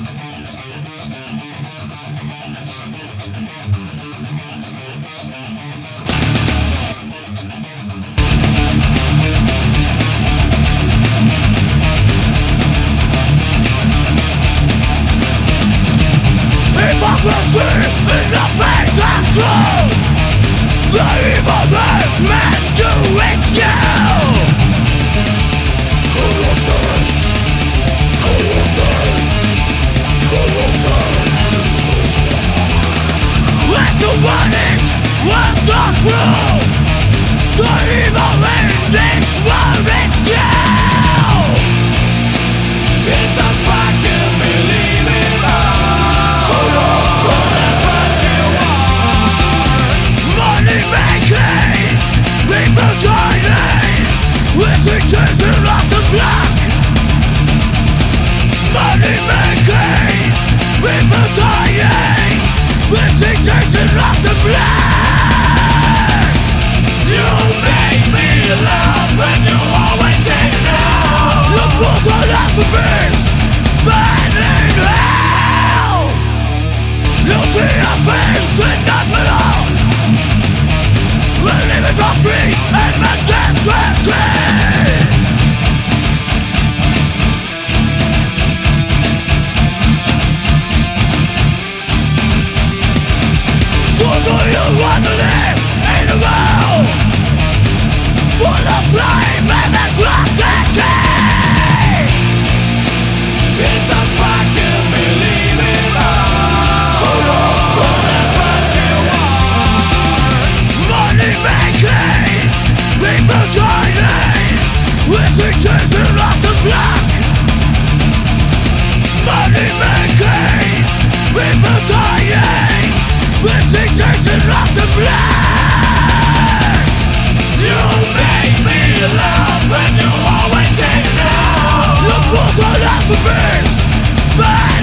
Hypocrisy in the face of truth. The evil that men do, it's you. Corrupted, corrupted, corrupted. With the warnings, with the truth. The evil in this world, it's you. It's a fucking believable. People dying, with the chasing of the block. Money making, people dying, with the chasing of the block. You make me laugh and you always say no. You put on up the beast, burning hell. You see a face with not belong. We're living for free and not guaranteed. So do you want to live in a world full of flame and atrocity? It's unfucking believable. People dying, with the chasing of the block. Money making, people dying, with the chasing of the block. You make me laugh and you always say no. You put on up the beast,